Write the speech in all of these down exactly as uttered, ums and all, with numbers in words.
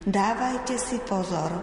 Dávajte si pozor.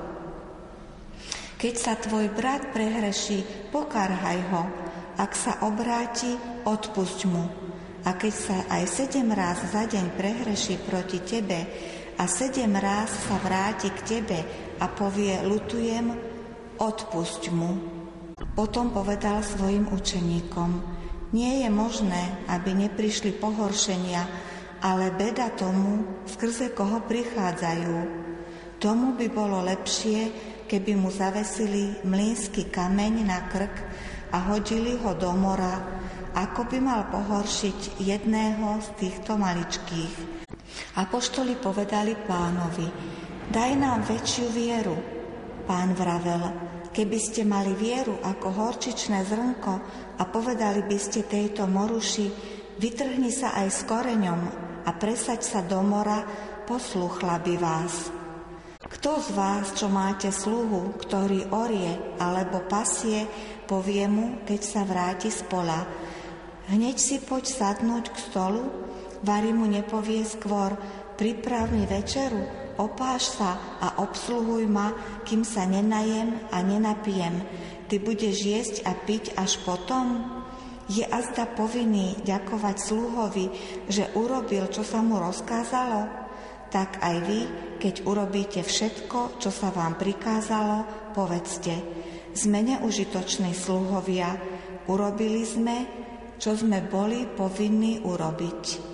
Keď sa tvoj brat prehreší, pokarhaj ho. Ak sa obráti, odpusť mu. A keď sa aj sedem ráz za deň prehreší proti tebe a sedem ráz sa vráti k tebe a povie, ľutujem, odpusť mu. Potom povedal svojim učeníkom, nie je možné, aby neprišli pohoršenia, ale beda tomu, skrze koho prichádzajú. Tomu by bolo lepšie, keby mu zavesili mlýnsky kameň na krk a hodili ho do mora, ako by mal pohoršiť jedného z týchto maličkých. Apoštoli povedali Pánovi, daj nám väčšiu vieru. Pán vravel, keby ste mali vieru ako horčičné zrnko a povedali by ste tejto moruši, vytrhni sa aj s koreňom a presaď sa do mora, posluchla by vás. Kto z vás, čo máte sluhu, ktorý orie alebo pasie, povie mu, keď sa vráti z pola, hneď si poď sadnúť k stolu, vari mu nepovie skôr, priprav mi večeru, opáš sa a obsluhuj ma, kým sa nenajem a nenapijem. Ty budeš jesť a piť až potom? Je azda povinný ďakovať sluhovi, že urobil, čo sa mu rozkázalo? Tak aj vy, keď urobíte všetko, čo sa vám prikázalo, povedzte, sme neužitoční sluhovia, urobili sme, čo sme boli povinní urobiť.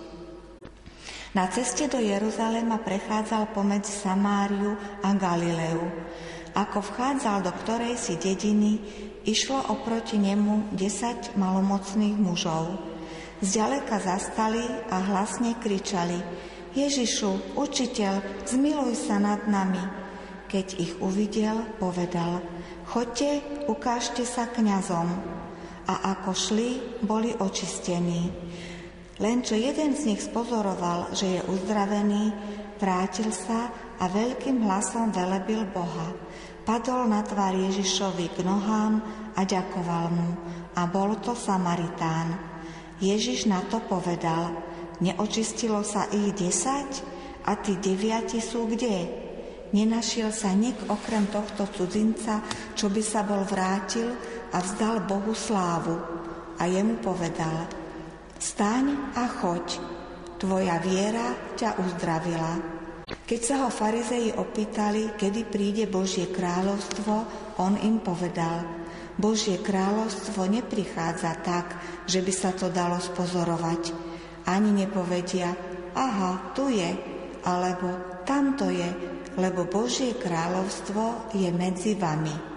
Na ceste do Jeruzalema prechádzal pomedzi Samáriu a Galileu. Ako vchádzal do ktorej si dediny, išlo oproti nemu desať malomocných mužov. Zďaleka zastali a hlasne kričali, Ježišu, učiteľ, zmiluj sa nad nami. Keď ich uvidel, povedal, choďte, ukážte sa kňazom. A ako šli, boli očistení. Len čo jeden z nich spozoroval, že je uzdravený, vrátil sa a veľkým hlasom velebil Boha. Padol na tvár Ježišovi k nohám a ďakoval mu. A bol to Samaritán. Ježiš na to povedal, neočistilo sa ich desať? A tí deviati sú kde? Nenašiel sa nik okrem tohto cudzinca, čo by sa bol vrátil a vzdal Bohu slávu. A jemu povedal, staň a choď, tvoja viera ťa uzdravila. Keď sa ho farizei opýtali, kedy príde Božie kráľovstvo, on im povedal, Božie kráľovstvo neprichádza tak, že by sa to dalo spozorovať. Ani nepovedia, aha, tu je, alebo tamto je, lebo Božie kráľovstvo je medzi vami.